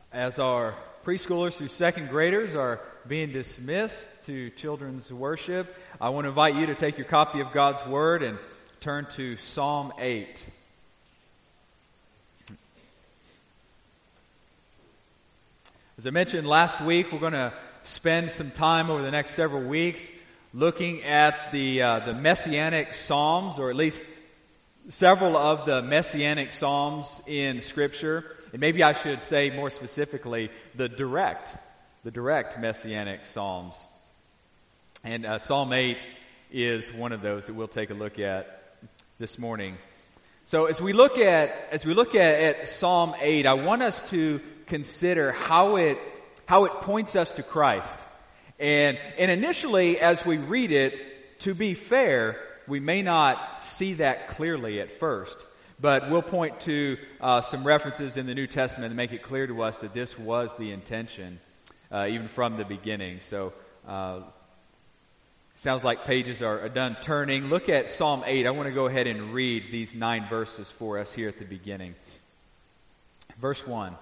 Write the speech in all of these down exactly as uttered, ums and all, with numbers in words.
As our preschoolers through second graders are being dismissed to children's worship, I want to invite you to take your copy of God's Word and turn to Psalm eight. As I mentioned last week, we're going to spend some time over the next several weeks looking at the uh, the Messianic Psalms, or at least several of the Messianic Psalms in Scripture. And maybe I should say more specifically, the direct, the direct Messianic Psalms. And uh, Psalm eight is one of those that we'll take a look at this morning. So as we look at as we look at, at Psalm eight, I want us to consider how it how it points us to Christ. And and initially, as we read it, to be fair, we may not see that clearly at first. But we'll point to uh, some references in the New Testament to make it clear to us that this was the intention, uh, even from the beginning. So, uh, sounds like pages are, are done turning. Look at Psalm eight. I want to go ahead and read these nine verses for us here at the beginning. Verse one.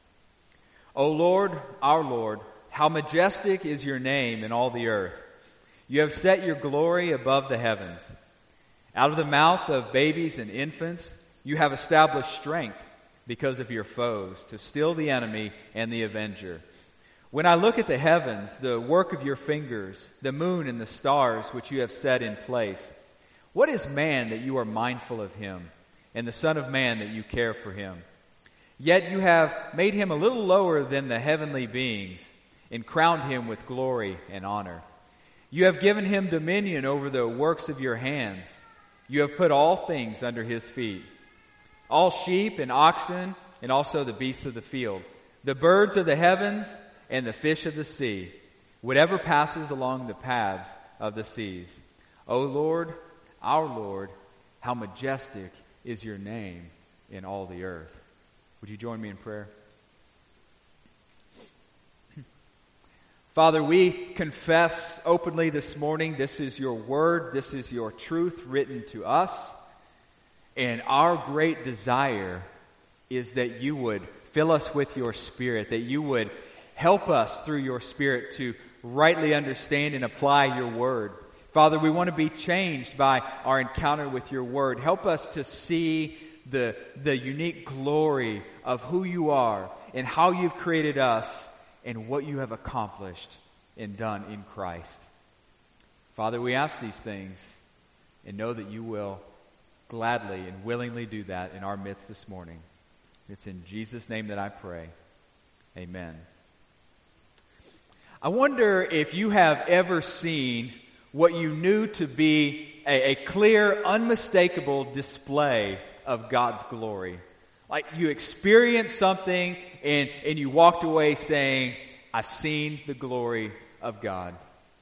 O Lord, our Lord, how majestic is your name in all the earth. You have set your glory above the heavens. Out of the mouth of babies and infants, you have established strength because of your foes, to still the enemy and the avenger. When I look at the heavens, the work of your fingers, the moon and the stars which you have set in place, what is man that you are mindful of him, and the Son of Man that you care for him? Yet you have made him a little lower than the heavenly beings, and crowned him with glory and honor. You have given him dominion over the works of your hands. You have put all things under his feet. All sheep and oxen, and also the beasts of the field, the birds of the heavens, and the fish of the sea, whatever passes along the paths of the seas. O Lord, our Lord, how majestic is your name in all the earth. Would you join me in prayer? Father, we confess openly this morning, this is your word, this is your truth written to us. And our great desire is that you would fill us with your Spirit, that you would help us through your Spirit to rightly understand and apply your word. Father, we want to be changed by our encounter with your word. Help us to see the, the unique glory of who you are and how you've created us and what you have accomplished and done in Christ. Father, we ask these things and know that you will gladly and willingly do that in our midst this morning. It's in Jesus' name that I pray. Amen. I wonder if you have ever seen what you knew to be a, a clear, unmistakable display of God's glory. Like you experienced something and, and you walked away saying, I've seen the glory of God.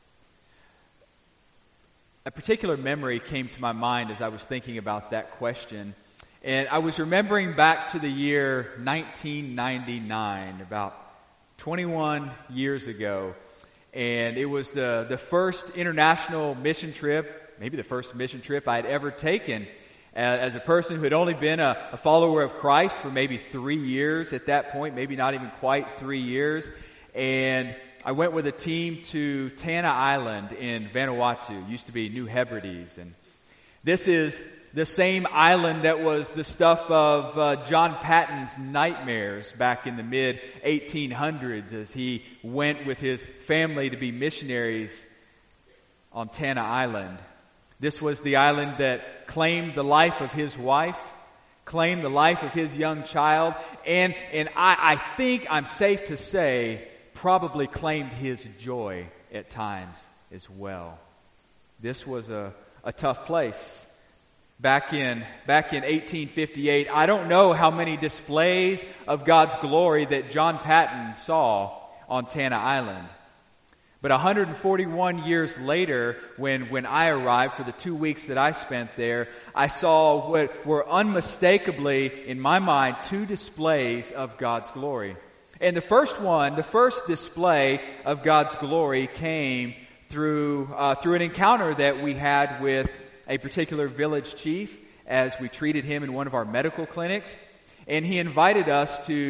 A particular memory came to my mind as I was thinking about that question. And I was remembering back to the year nineteen ninety-nine, about twenty-one years ago. And it was the, the first international mission trip, maybe the first mission trip I had ever taken as a person who had only been a, a follower of Christ for maybe three years at that point, maybe not even quite three years. And I went with a team to Tanna Island in Vanuatu. It used to be New Hebrides. And this is the same island that was the stuff of uh, John Patton's nightmares back in the mid eighteen hundreds as he went with his family to be missionaries on Tanna Island. This was the island that claimed the life of his wife, claimed the life of his young child, and, and I, I think I'm safe to say probably claimed his joy at times as well. This was a, a tough place. Back in back in eighteen fifty-eight, I don't know how many displays of God's glory that John Patton saw on Tanna Island. But one hundred forty-one years later, when, when I arrived for the two weeks that I spent there, I saw what were unmistakably, in my mind, two displays of God's glory. And the first one, the first display of God's glory came through uh, through an encounter that we had with a particular village chief as we treated him in one of our medical clinics. And he invited us to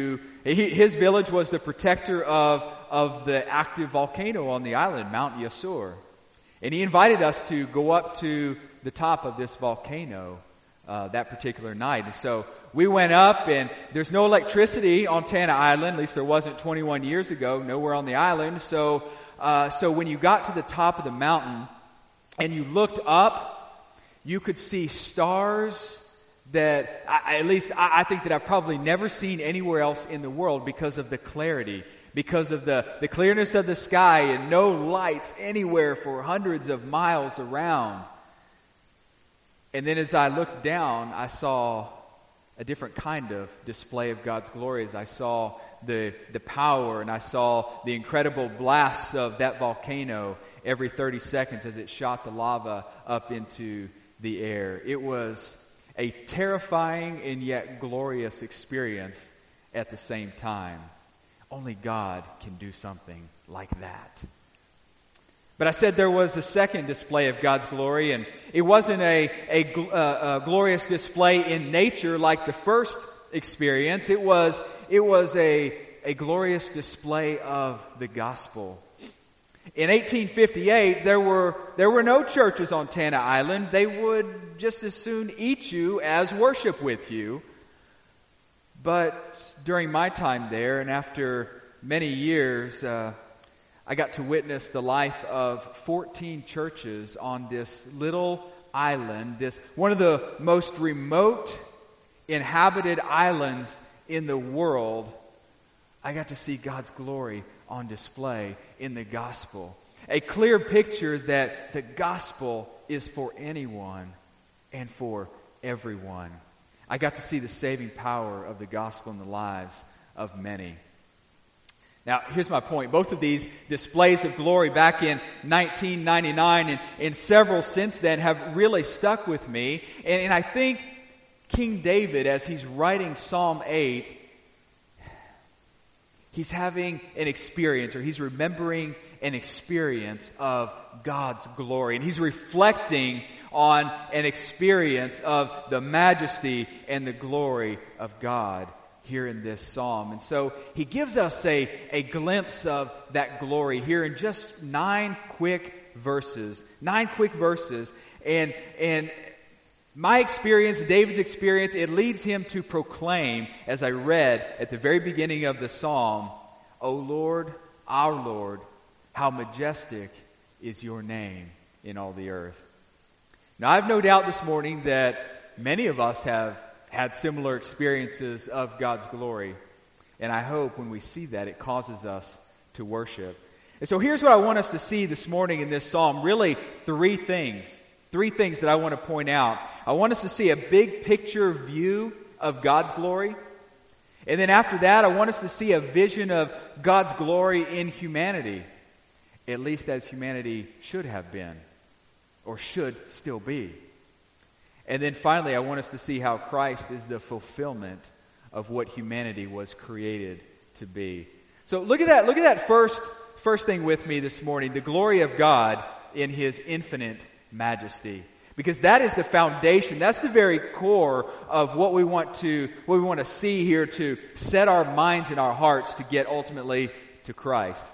He, his village was the protector of, of the active volcano on the island, Mount Yasur. And he invited us to go up to the top of this volcano uh, that particular night. And so we went up, and there's no electricity on Tanna Island, at least there wasn't twenty-one years ago, nowhere on the island. So, uh, so when you got to the top of the mountain and you looked up, you could see stars that, I, at least I, I think that I've probably never seen anywhere else in the world because of the clarity, because of the, the clearness of the sky and no lights anywhere for hundreds of miles around. And then as I looked down, I saw a different kind of display of God's glory. As I saw the, the power, and I saw the incredible blasts of that volcano every thirty seconds as it shot the lava up into the air. It was a terrifying and yet glorious experience at the same time. Only God can do something like that. But I said there was a second display of God's glory, and it wasn't a, a, uh, a glorious display in nature like the first experience. It was, it was a, a glorious display of the gospel. In eighteen fifty-eight, there were, there were no churches on Tanna Island. They would just as soon eat you as worship with you. But during my time there, and after many years, uh, I got to witness the life of fourteen churches on this little island, this one of the most remote inhabited islands in the world. I got to see God's glory on display in the gospel. A clear picture that the gospel is for anyone and for everyone. I got to see the saving power of the gospel in the lives of many. Now, here's my point. Both of these displays of glory back in nineteen ninety-nine and, and several since then have really stuck with me. And, and I think King David, as he's writing Psalm eight, he's having an experience, or he's remembering an experience of God's glory. And he's reflecting on an experience of the majesty and the glory of God here in this psalm. And so he gives us a, a glimpse of that glory here in just nine quick verses. Nine quick verses. And, and my experience, David's experience, it leads him to proclaim, as I read at the very beginning of the psalm, O Lord, our Lord, how majestic is your name in all the earth. Now, I have no doubt this morning that many of us have had similar experiences of God's glory. And I hope when we see that, it causes us to worship. And so here's what I want us to see this morning in this psalm. Really, three things. Three things that I want to point out. I want us to see a big picture view of God's glory. And then after that, I want us to see a vision of God's glory in humanity. At least as humanity should have been, or should still be. And then finally, I want us to see how Christ is the fulfillment of what humanity was created to be. So look at that, look at that first, first thing with me this morning, the glory of God in His infinite majesty. Because that is the foundation, that's the very core of what we want to, what we want to see here to set our minds and our hearts to get ultimately to Christ.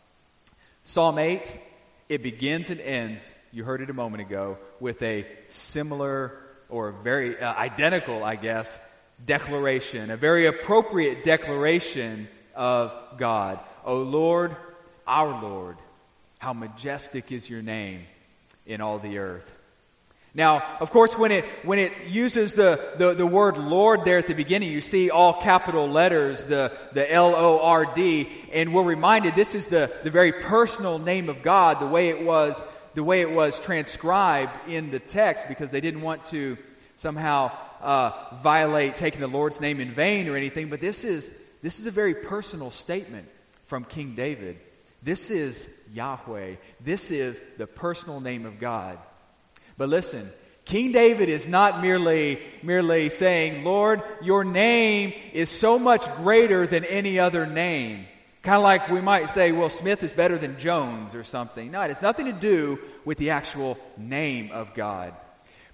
Psalm eight, it begins and ends, you heard it a moment ago, with a similar or very uh, identical, I guess, declaration, a very appropriate declaration of God. O Lord, our Lord, how majestic is your name in all the earth. Now, of course, when it when it uses the, the, the word Lord there at the beginning, you see all capital letters, the, the L O R D, and we're reminded this is the, the very personal name of God, the way it was the way it was transcribed in the text, because they didn't want to somehow uh, violate taking the Lord's name in vain or anything. But this is this is a very personal statement from King David. This is Yahweh. This is the personal name of God. But listen, King David is not merely, merely saying, Lord, your name is so much greater than any other name. Kind of like we might say, well, Smith is better than Jones or something. No, it has nothing to do with the actual name of God.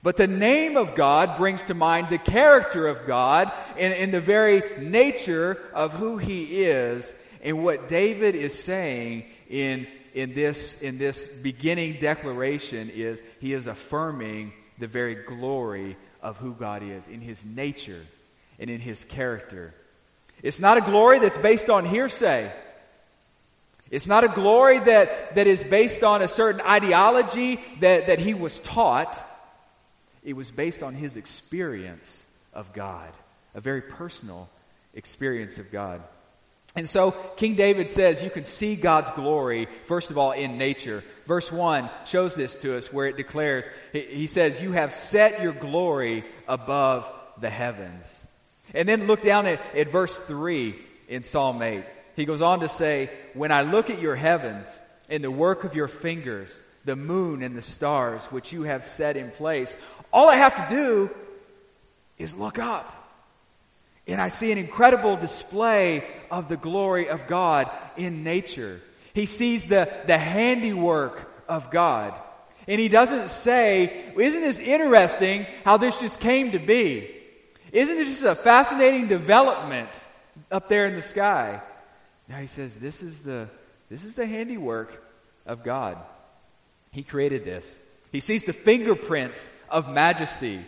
But the name of God brings to mind the character of God and, and the very nature of who He is. And what David is saying in, in, this, in this beginning declaration is he is affirming the very glory of who God is in His nature and in His character. It's not a glory that's based on hearsay. It's not a glory that, that is based on a certain ideology that, that He was taught. It was based on His experience of God, a very personal experience of God. And so King David says you can see God's glory, first of all, in nature. Verse one shows this to us where it declares, he says, you have set your glory above the heavens. And then look down at, at verse three in Psalm eight. He goes on to say, when I look at your heavens and the work of your fingers, the moon and the stars which you have set in place, all I have to do is look up. And I see an incredible display of the glory of God in nature. He sees the, the handiwork of God. And he doesn't say, isn't this interesting how this just came to be? Isn't it just a fascinating development up there in the sky? Now he says, this is the, this is the handiwork of God. He created this. He sees the fingerprints of majesty.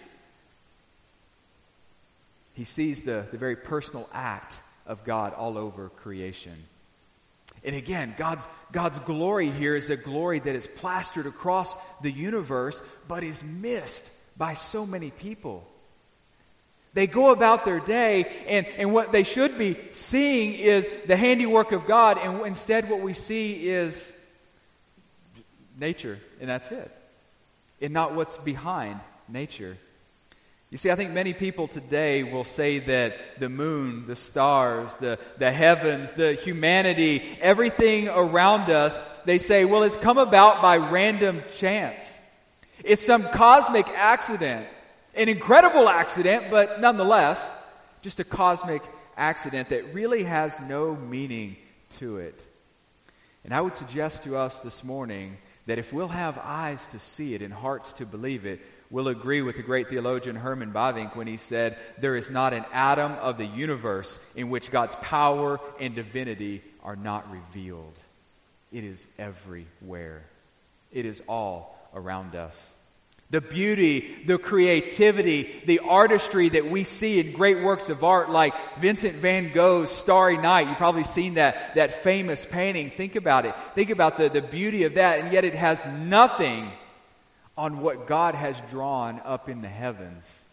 He sees the, the very personal act of God all over creation. And again, God's, God's glory here is a glory that is plastered across the universe, but is missed by so many people. They go about their day, and, and what they should be seeing is the handiwork of God, and instead what we see is nature, and that's it. And not what's behind nature. You see, I think many people today will say that the moon, the stars, the, the heavens, the humanity, everything around us, they say, well, it's come about by random chance. It's some cosmic accident. An incredible accident, but nonetheless, just a cosmic accident that really has no meaning to it. And I would suggest to us this morning that if we'll have eyes to see it and hearts to believe it, we'll agree with the great theologian Herman Bavinck when he said, there is not an atom of the universe in which God's power and divinity are not revealed. It is everywhere. It is all around us. The beauty, the creativity, the artistry that we see in great works of art like Vincent van Gogh's Starry Night. You've probably seen that, that famous painting. Think about it. Think about the, the beauty of that, and yet it has nothing on what God has drawn up in the heavens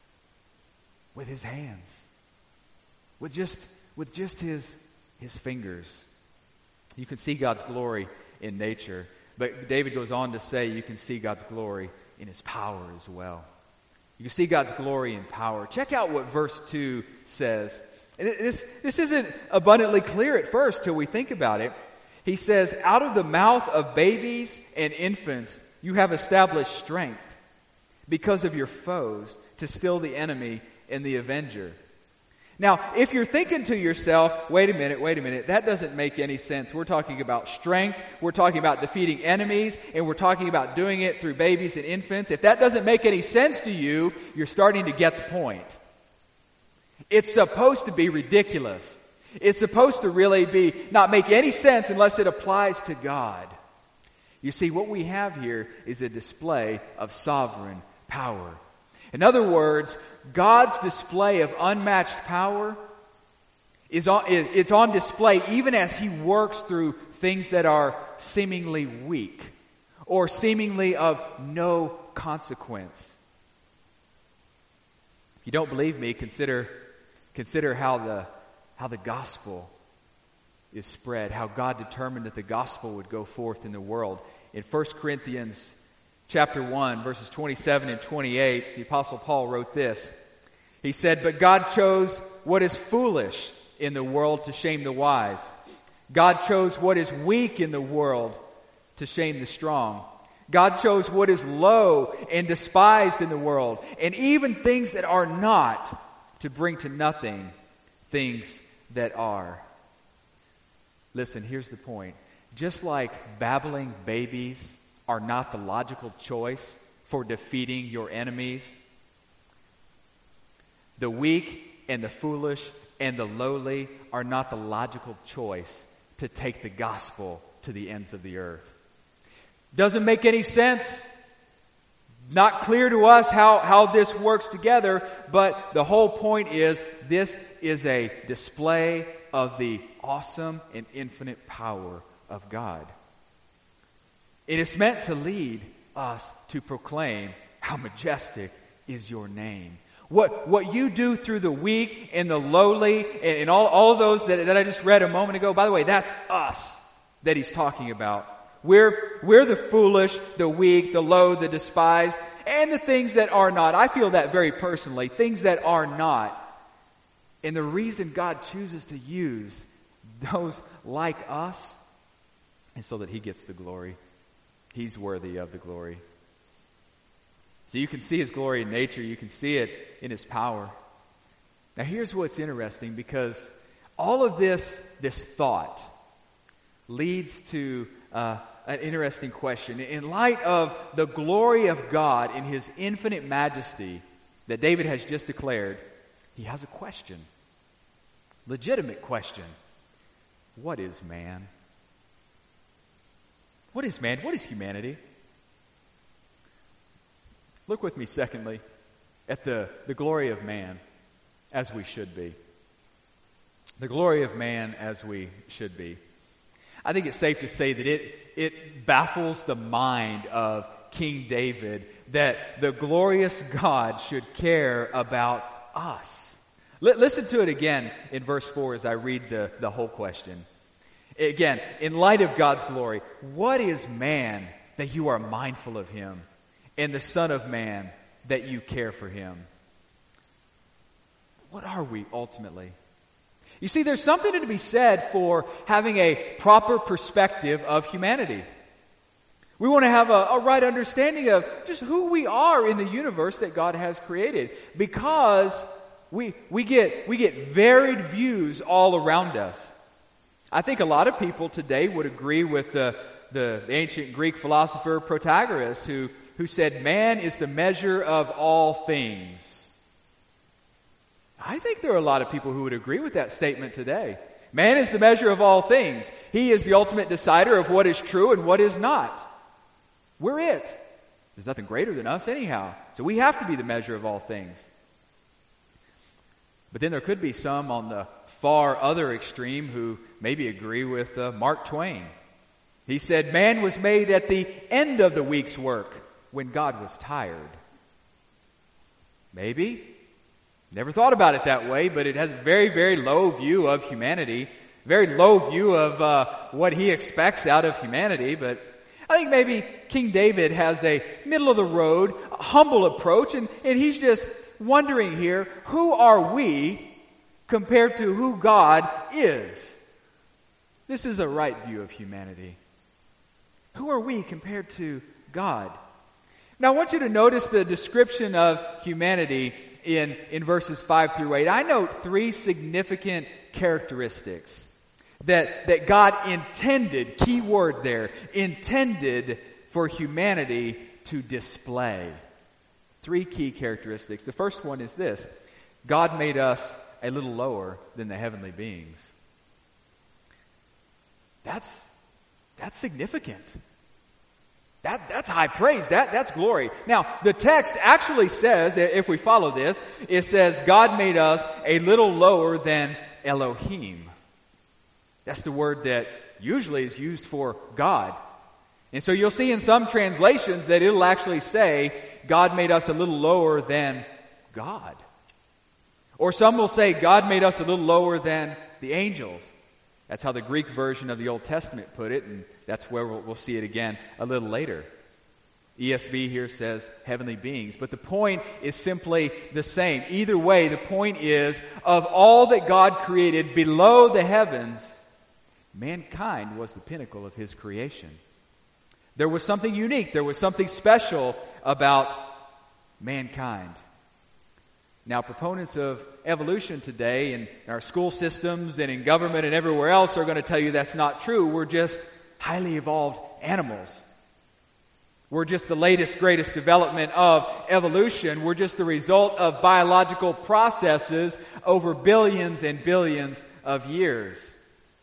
with His hands, with just, with just his, his fingers. You can see God's glory in nature, but David goes on to say you can see God's glory in His power as well. You can see God's glory and power. Check out what verse two says. And this, this isn't abundantly clear at first till we think about it. He says, out of the mouth of babies and infants you have established strength because of your foes to still the enemy and the avenger. Now, if you're thinking to yourself, wait a minute, wait a minute, that doesn't make any sense. We're talking about strength, we're talking about defeating enemies, and we're talking about doing it through babies and infants. If that doesn't make any sense to you, you're starting to get the point. It's supposed to be ridiculous. It's supposed to really be not make any sense unless it applies to God. You see, what we have here is a display of sovereign power. In other words, God's display of unmatched power is on, it's on display even as He works through things that are seemingly weak or seemingly of no consequence. If you don't believe me, consider, consider how the, how the gospel is spread, how God determined that the gospel would go forth in the world. In First Corinthians chapter one, verses twenty-seven and twenty-eight, the Apostle Paul wrote this. He said, but God chose what is foolish in the world to shame the wise. God chose what is weak in the world to shame the strong. God chose what is low and despised in the world, and even things that are not, to bring to nothing things that are. Listen, here's the point. Just like babbling babies are not the logical choice for defeating your enemies. The weak and the foolish and the lowly are not the logical choice to take the gospel to the ends of the earth. Doesn't make any sense. Not clear to us how, how this works together, but the whole point is this is a display of the awesome and infinite power of God. It is meant to lead us to proclaim how majestic is your name. What, what you do through the weak and the lowly and, and all, all those that, that I just read a moment ago, by the way, that's us that he's talking about. We're, we're the foolish, the weak, the low, the despised, and the things that are not. I feel that very personally, things that are not. And the reason God chooses to use those like us is so that he gets the glory. He's worthy of the glory. So you can see his glory in nature. You can see it in his power. Now here's what's interesting, because all of this, this thought leads to uh, an interesting question. In light of the glory of God in his infinite majesty that David has just declared, he has a question. Legitimate question. What is man? What is man? What is humanity? Look with me, secondly, at the, the glory of man as we should be. The glory of man as we should be. I think it's safe to say that it, it baffles the mind of King David that the glorious God should care about us. L- listen to it again in verse four as I read the, the whole question. Again, in light of God's glory, what is man that you are mindful of him, and the Son of Man that you care for him? What are we ultimately? You see, there's something to be said for having a proper perspective of humanity. We want to have a, a right understanding of just who we are in the universe that God has created, because we we get we get varied views all around us. I think a lot of people today would agree with the, the ancient Greek philosopher Protagoras, who, who said, man is the measure of all things. I think there are a lot of people who would agree with that statement today. Man is the measure of all things. He is the ultimate decider of what is true and what is not. We're it. There's nothing greater than us anyhow. So we have to be the measure of all things. But then there could be some on the far other extreme who maybe agree with uh, Mark Twain. He said, man was made at the end of the week's work when God was tired. Maybe. Never thought about it that way, but it has a very, very low view of humanity, very low view of uh, what he expects out of humanity. But I think maybe King David has a middle-of-the-road, humble approach, and, and he's just wondering here, who are we compared to who God is? This is a right view of humanity. Who are we compared to God? Now I want you to notice the description of humanity in, in verses five through eight. I note three significant characteristics that, that God intended, key word there, intended for humanity to display. Three key characteristics. The first one is this: God made us a little lower than the heavenly beings. That's that's significant. That that's high praise. That that's glory. Now, the text actually says, if we follow this, it says God made us a little lower than Elohim. That's the word that usually is used for God. And so you'll see in some translations that it'll actually say God made us a little lower than God. Or some will say God made us a little lower than the angels. That's how the Greek version of the Old Testament put it, and that's where we'll, we'll see it again a little later. E S V here says heavenly beings, but the point is simply the same. Either way, the point is, of all that God created below the heavens, mankind was the pinnacle of his creation. There was something unique, there was something special about mankind. Now, proponents of evolution today in our school systems and in government and everywhere else are going to tell you that's not true. We're just highly evolved animals. We're just the latest, greatest development of evolution. We're just the result of biological processes over billions and billions of years.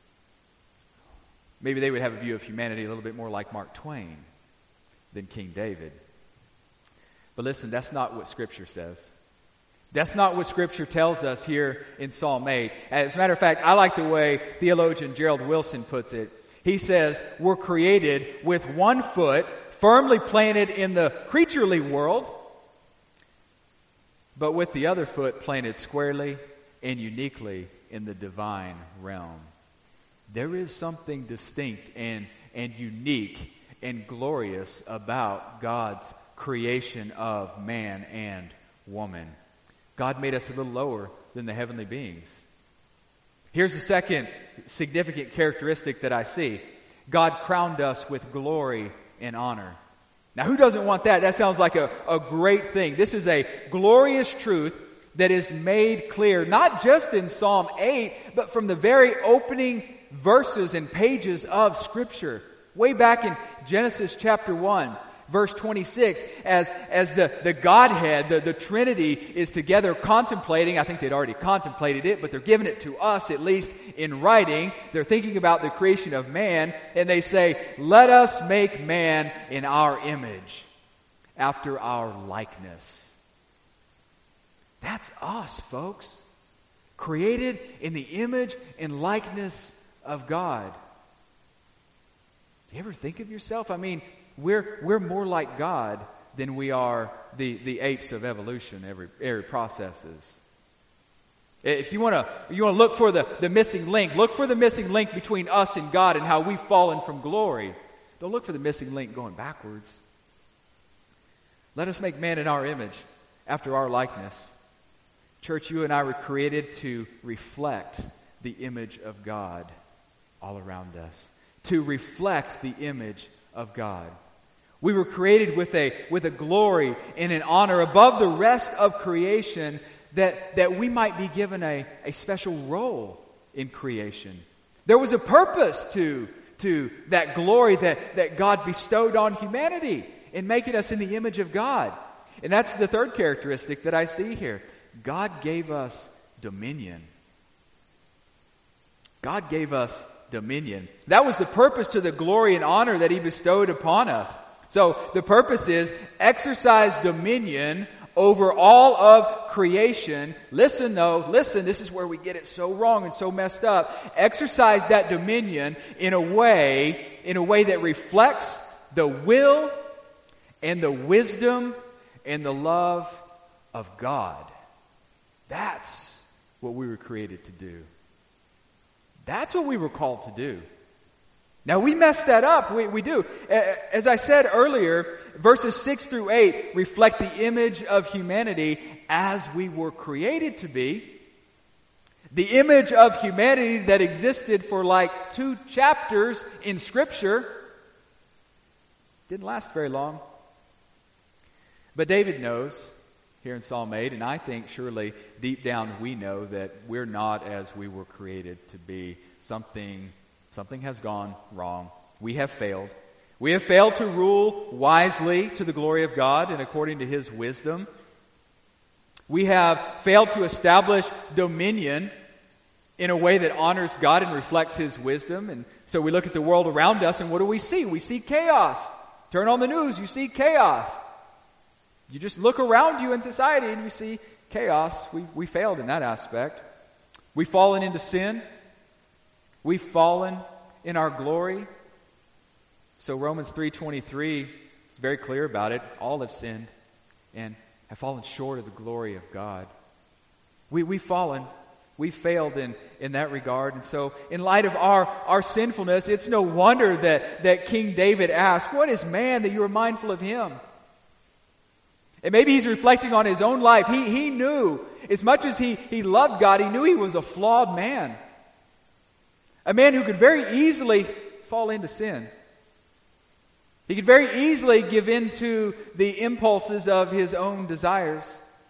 Maybe they would have a view of humanity a little bit more like Mark Twain than King David. But listen, that's not what Scripture says. That's not what Scripture tells us here in Psalm eight. As a matter of fact, I like the way theologian Gerald Wilson puts it. He says, we're created with one foot firmly planted in the creaturely world, but with the other foot planted squarely and uniquely in the divine realm. There is something distinct and, and unique and glorious about God's creation of man and woman. God made us a little lower than the heavenly beings. Here's the second significant characteristic that I see. God crowned us with glory and honor. Now, who doesn't want that? That sounds like a, a great thing. This is a glorious truth that is made clear, not just in Psalm eight, but from the very opening verses and pages of Scripture. Way back in Genesis chapter one, verse twenty-six, as, as the, the Godhead, the, the Trinity is together contemplating, I think they'd already contemplated it, but they're giving it to us, at least in writing. They're thinking about the creation of man, and they say, let us make man in our image, after our likeness. That's us, folks. Created in the image and likeness of God. Do you ever think of yourself? I mean, We're we're more like God than we are the, the apes of evolution, every every processes. If you want to you want to look for the, the missing link, look for the missing link between us and God and how we've fallen from glory. Don't look for the missing link going backwards. Let us make man in our image, after our likeness. Church, you and I were created to reflect the image of God all around us. To reflect the image of God. We were created with a with a glory and an honor above the rest of creation, that, that we might be given a, a special role in creation. There was a purpose to, to that glory that, that God bestowed on humanity in making us in the image of God. And that's the third characteristic that I see here. God gave us dominion. God gave us dominion. That was the purpose to the glory and honor that He bestowed upon us. So the purpose is exercise dominion over all of creation. Listen though, listen, this is where we get it so wrong and so messed up. Exercise that dominion in a way, in a way that reflects the will and the wisdom and the love of God. That's what we were created to do. That's what we were called to do. Now, we mess that up. We, we do. As I said earlier, verses six through eight reflect the image of humanity as we were created to be. The image of humanity that existed for like two chapters in Scripture. Didn't last very long. But David knows here in Psalm eight, and I think surely deep down we know that we're not as we were created to be. Something, something has gone wrong. We have failed. We have failed to rule wisely to the glory of God and according to His wisdom. We have failed to establish dominion in a way that honors God and reflects His wisdom. And so we look at the world around us, and what do we see? We see chaos. Turn on the news, you see chaos. You just look around you in society and you see chaos. We, we failed in that aspect. We've fallen into sin. We've fallen in our glory. So Romans three twenty-three is very clear about it. All have sinned and have fallen short of the glory of God. We, we've fallen. We've failed in, in that regard. And so in light of our, our sinfulness, it's no wonder that, that King David asked, "What is man that you are mindful of him?" And maybe he's reflecting on his own life. He, he knew, as much as he, he loved God, he knew he was a flawed man. A man who could very easily fall into sin. He could very easily give in to the impulses of his own desires.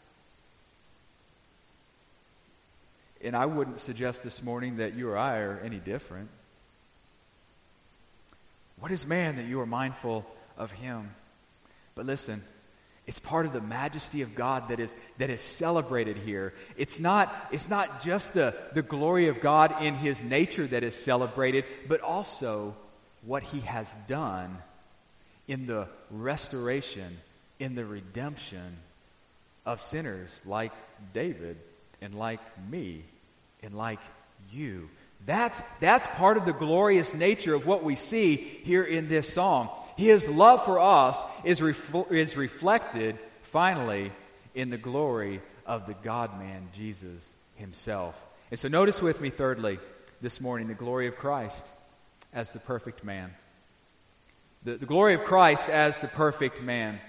And I wouldn't suggest this morning that you or I are any different. What is man that you are mindful of him? But listen, it's part of the majesty of God that is that is celebrated here. It's not, it's not just the, the glory of God in his nature that is celebrated, but also what he has done in the restoration, in the redemption of sinners like David and like me and like you. That's, that's part of the glorious nature of what we see here in this song. His love for us is, ref- is reflected, finally, in the glory of the God-man, Jesus himself. And so notice with me, thirdly, this morning, the glory of Christ as the perfect man. The, the glory of Christ as the perfect man.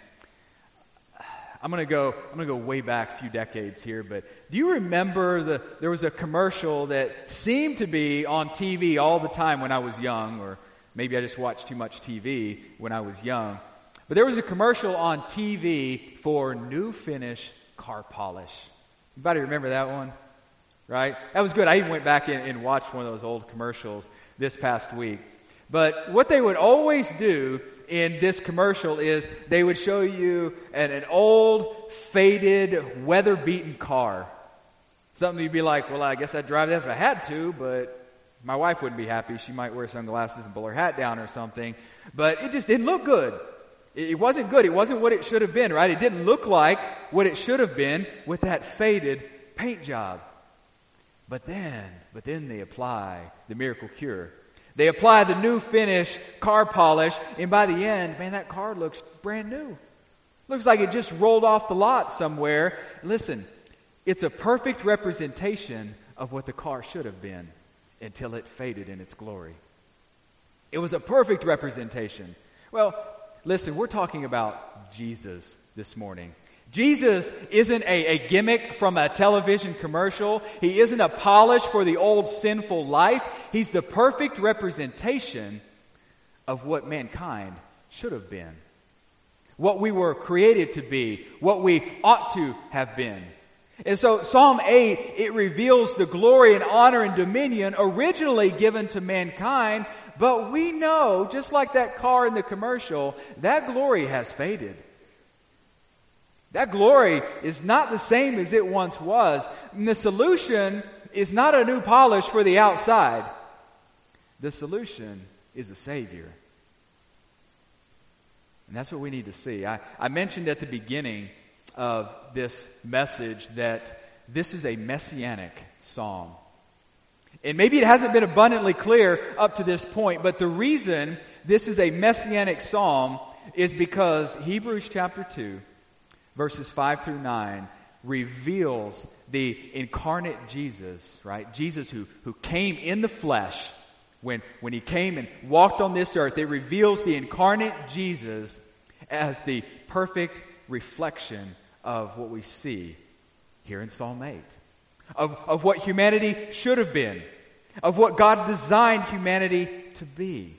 I'm going to go I'm going to go way back a few decades here, but do you remember the there was a commercial that seemed to be on T V all the time when I was young, or maybe I just watched too much T V when I was young. But there was a commercial on T V for New Finish car polish. Anybody remember that one? Right? That was good. I even went back in and watched one of those old commercials this past week. But what they would always do in this commercial is they would show you an, an old, faded, weather-beaten car. Something you'd be like, well, I guess I'd drive that if I had to, but my wife wouldn't be happy. She might wear sunglasses and pull her hat down or something. But it just didn't look good. It, it wasn't good. It wasn't what it should have been, right? It didn't look like what it should have been with that faded paint job. But then, but then they apply the miracle cure. They apply the New Finish car polish, and by the end, man, that car looks brand new. Looks like it just rolled off the lot somewhere. Listen, it's a perfect representation of what the car should have been until it faded in its glory. It was a perfect representation. Well, listen, we're talking about Jesus this morning. Jesus isn't a, a gimmick from a television commercial. He isn't a polish for the old sinful life. He's the perfect representation of what mankind should have been, what we were created to be, what we ought to have been. And so Psalm eight, it reveals the glory and honor and dominion originally given to mankind, but we know, just like that car in the commercial, that glory has faded. That glory is not the same as it once was. And the solution is not a new polish for the outside. The solution is a Savior. And that's what we need to see. I, I mentioned at the beginning of this message that this is a messianic psalm. And maybe it hasn't been abundantly clear up to this point, but the reason this is a messianic psalm is because Hebrews chapter two, verses five through nine, reveals the incarnate Jesus, right? Jesus who, who came in the flesh. When, when he came and walked on this earth, it reveals the incarnate Jesus as the perfect reflection of what we see here in Psalm eight. Of, of what humanity should have been. Of what God designed humanity to be.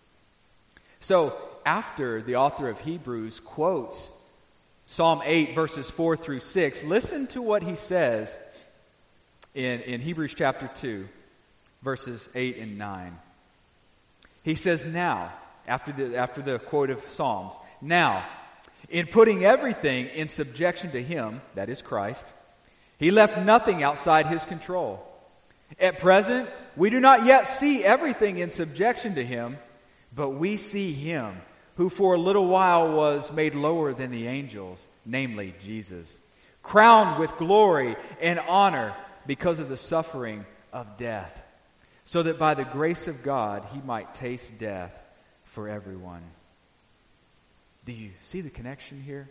So, after the author of Hebrews quotes Psalm eight, verses four through six, listen to what he says in, in Hebrews chapter two, verses eight and nine. He says, now, after the, after the quote of Psalms, now, in putting everything in subjection to him, that is Christ, he left nothing outside his control. At present, we do not yet see everything in subjection to him, but we see him who for a little while was made lower than the angels, namely Jesus, crowned with glory and honor because of the suffering of death, so that by the grace of God he might taste death for everyone. Do you see the connection here?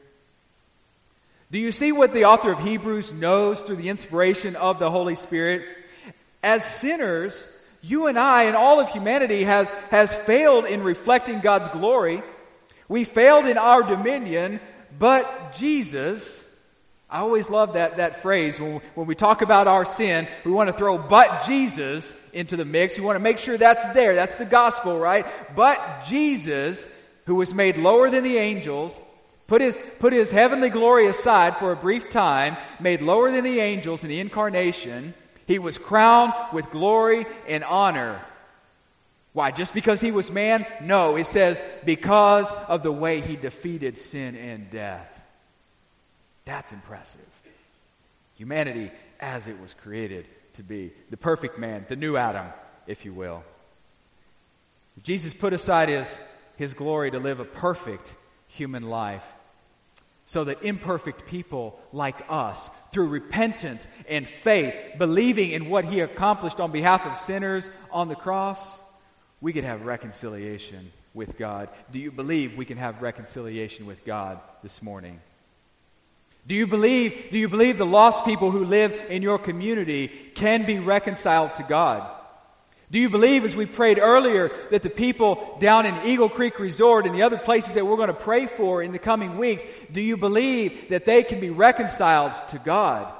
Do you see what the author of Hebrews knows through the inspiration of the Holy Spirit? As sinners, you and I and all of humanity has, has failed in reflecting God's glory. We failed in our dominion, but Jesus, I always love that, that phrase. When, when we talk about our sin, we want to throw but Jesus into the mix. We want to make sure that's there. That's the gospel, right? But Jesus, who was made lower than the angels, put his, put his heavenly glory aside for a brief time, made lower than the angels in the incarnation. He was crowned with glory and honor Why? Just because he was man? No, it says because of the way he defeated sin and death. That's impressive. Humanity as it was created to be. The perfect man, the new Adam, if you will. Jesus put aside his, his glory to live a perfect human life so that imperfect people like us, through repentance and faith, believing in what he accomplished on behalf of sinners on the cross, we could have reconciliation with God. Do you believe we can have reconciliation with God this morning? Do you believe, do you believe the lost people who live in your community can be reconciled to God? Do you believe, as we prayed earlier, that the people down in Eagle Creek Resort and the other places that we're going to pray for in the coming weeks, do you believe that they can be reconciled to God?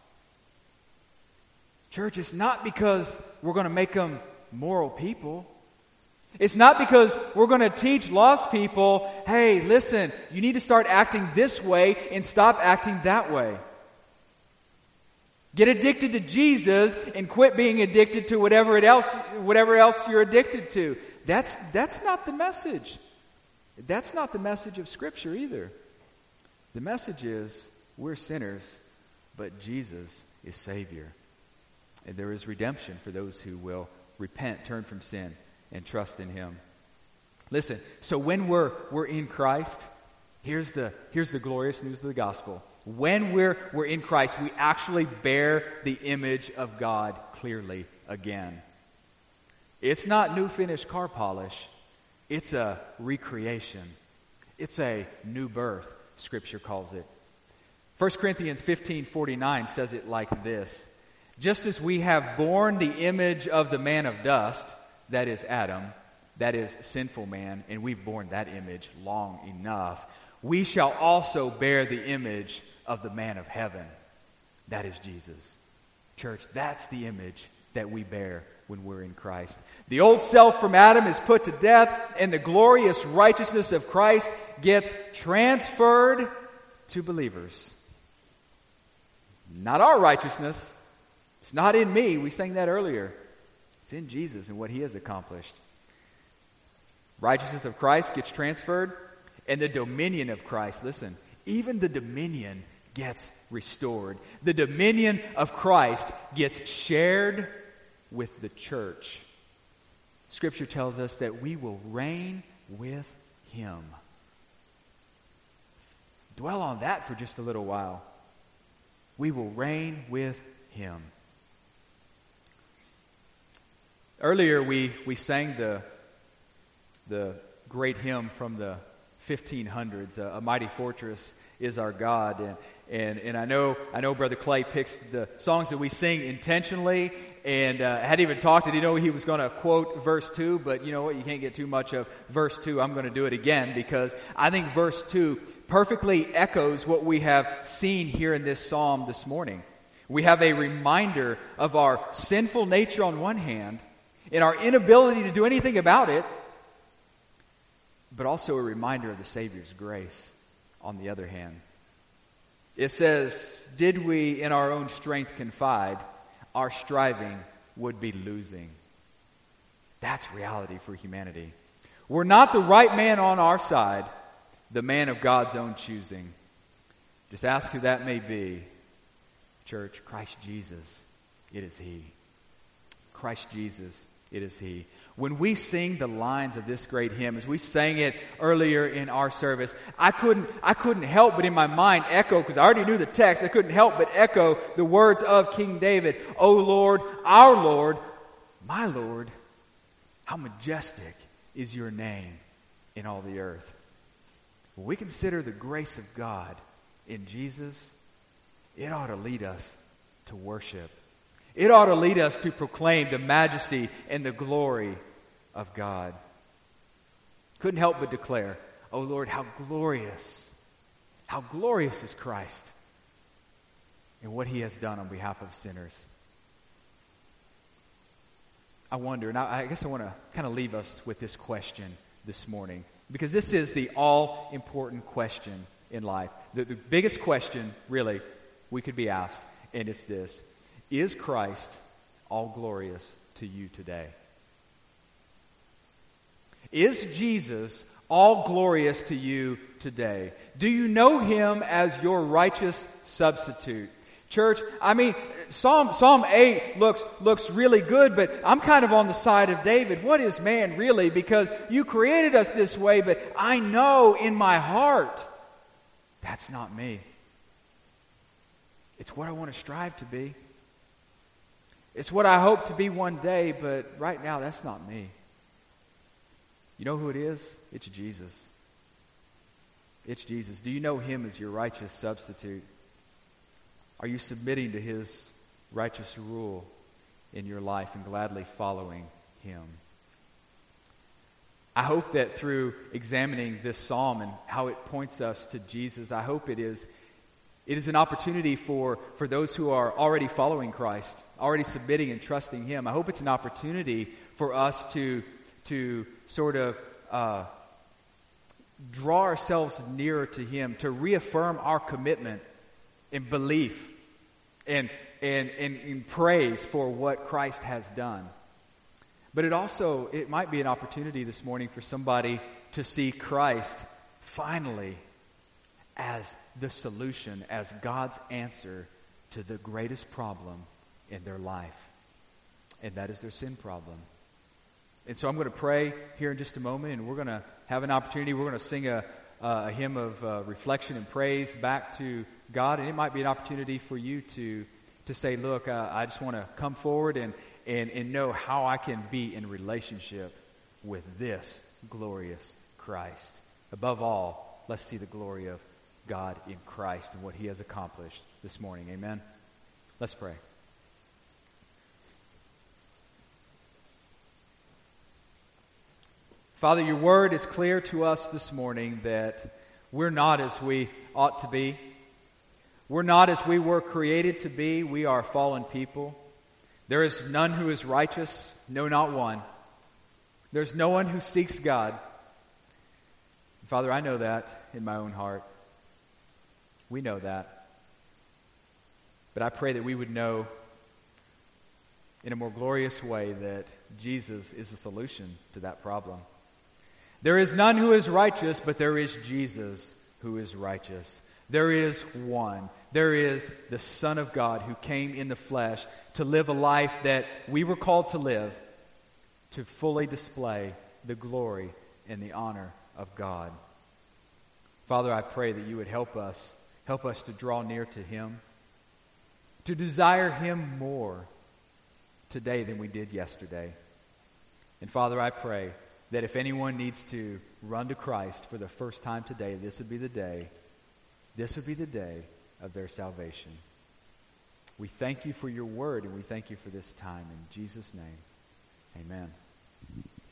Church, it's not because we're going to make them moral people. It's not because we're going to teach lost people, hey, listen, you need to start acting this way and stop acting that way. Get addicted to Jesus and quit being addicted to whatever it else, whatever else you're addicted to. That's, that's not the message. That's not the message of Scripture either. The message is we're sinners, but Jesus is Savior. And there is redemption for those who will repent, turn from sin, and trust in Him. Listen, so when we're we're in Christ, here's the here's the glorious news of the gospel. When we're we're in Christ, we actually bear the image of God clearly again. It's not new finished car polish. It's a recreation. It's a new birth, Scripture calls it. First Corinthians fifteen forty-nine says it like this. Just as we have borne the image of the man of dust, that is Adam, that is sinful man, and we've borne that image long enough, we shall also bear the image of the man of heaven, that is Jesus. Church, that's the image that we bear when we're in Christ. The old self from Adam is put to death, and the glorious righteousness of Christ gets transferred to believers. Not our righteousness. It's not in me. We sang that earlier. It's in Jesus and what He has accomplished. Righteousness of Christ gets transferred, and the dominion of Christ, listen, even the dominion gets restored. The dominion of Christ gets shared with the church. Scripture tells us that we will reign with Him. Dwell on that for just a little while. We will reign with Him. Earlier we, we sang the, the great hymn from the fifteen hundreds, uh, A Mighty Fortress is Our God. And, and, and I know I know Brother Clay picks the songs that we sing intentionally, and uh, I hadn't even talked to him. You know he was going to quote verse two, but you know what? You can't get too much of verse two. I'm going to do it again because I think verse two perfectly echoes what we have seen here in this psalm this morning. We have a reminder of our sinful nature on one hand, and our inability to do anything about it, but also a reminder of the Savior's grace on the other hand. It says, did we in our own strength confide, our striving would be losing. That's reality for humanity. We're not the right man on our side, the man of God's own choosing. Just ask who that may be. Church, Christ Jesus, it is He. Christ Jesus, it is He. When we sing the lines of this great hymn, as we sang it earlier in our service, I couldn't I couldn't help but in my mind echo, because I already knew the text, I couldn't help but echo the words of King David. O Lord, our Lord, my Lord, how majestic is your name in all the earth. When we consider the grace of God in Jesus, it ought to lead us to worship. It ought to lead us to proclaim the majesty and the glory of God. Couldn't help but declare, oh Lord, how glorious, how glorious is Christ and what He has done on behalf of sinners. I wonder, and I, I guess I want to kind of leave us with this question this morning, because this is the all-important question in life. The, the biggest question, really, we could be asked, and it's this. Is Christ all glorious to you today? Is Jesus all glorious to you today? Do you know him as your righteous substitute? Church, I mean, Psalm Psalm eight looks looks really good, but I'm kind of on the side of David. What is man really? Because you created us this way, but I know in my heart that's not me. It's what I want to strive to be. It's what I hope to be one day, but right now that's not me. You know who it is? It's Jesus. It's Jesus. Do you know him as your righteous substitute? Are you submitting to his righteous rule in your life and gladly following him? I hope that through examining this psalm and how it points us to Jesus, I hope it is it is an opportunity for, for those who are already following Christ, already submitting and trusting him. I hope it's an opportunity for us to, to sort of uh, draw ourselves nearer to him, to reaffirm our commitment in belief and, and, and in praise for what Christ has done. But it also, it might be an opportunity this morning for somebody to see Christ finally as the solution, as God's answer to the greatest problem in their life. And that is their sin problem. And so I'm going to pray here in just a moment, and we're going to have an opportunity. We're going to sing a, a hymn of uh, reflection and praise back to God. And it might be an opportunity for you to, to say, look, uh, I just want to come forward and, and, and know how I can be in relationship with this glorious Christ. Above all, let's see the glory of God in Christ and what he has accomplished this morning. Amen. Let's pray. Father, your word is clear to us this morning that we're not as we ought to be. We're not as we were created to be. We are fallen people. There is none who is righteous, no, not one. There's no one who seeks God. Father, I know that in my own heart. We know that. But I pray that we would know in a more glorious way that Jesus is the solution to that problem. There is none who is righteous, but there is Jesus who is righteous. There is one. There is the Son of God who came in the flesh to live a life that we were called to live, to fully display the glory and the honor of God. Father, I pray that you would help us, help us to draw near to him, to desire him more today than we did yesterday. And Father, I pray that if anyone needs to run to Christ for the first time today, this would be the day, this would be the day of their salvation. We thank you for your word, and we thank you for this time. In Jesus' name, amen.